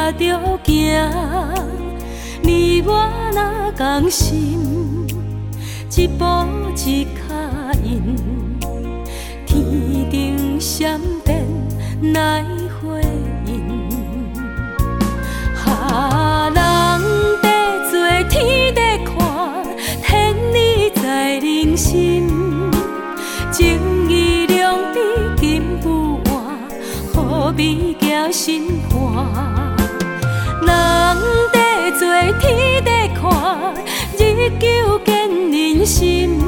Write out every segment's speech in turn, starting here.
着行，你我若同心，一步一脚印，天顶闪电来回应。人在做，天在看，天意在人心。情义两知金不换，好美行心肝。人在做，天在看，日久见人心。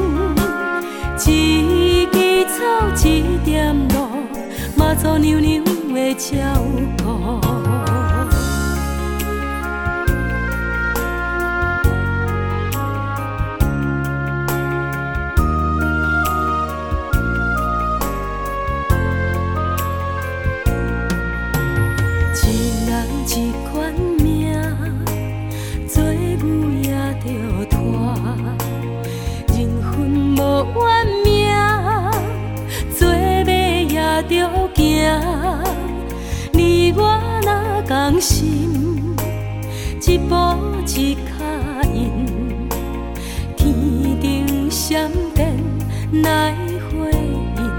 一枝草，一点露，嘛做娘娘的照顾。一款命，做牛也着拖，人分无怨命，做马也着行。你我若同心，一步一脚印，天顶闪电来回应。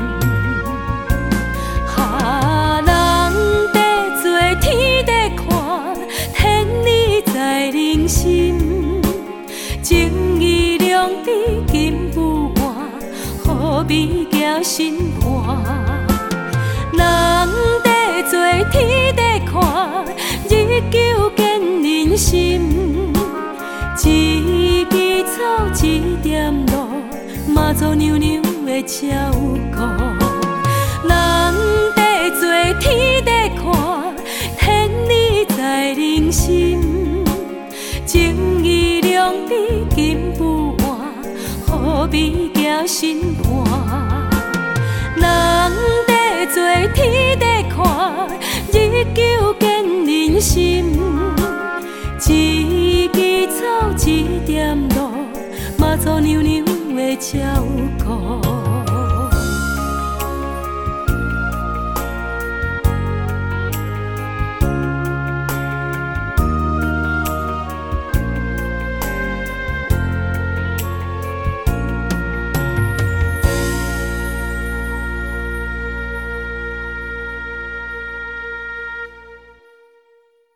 人心情义两知金不换，好美行心肝。人在做，天在看，日久见人心。一枝草，一点露，嘛做娘娘的照顾。人在做，天在看，天意在人心。情义两知金不换，好美行心肝。人在做，天在看，日久见人心。一枝草，一点露，嘛做娘娘的照顾。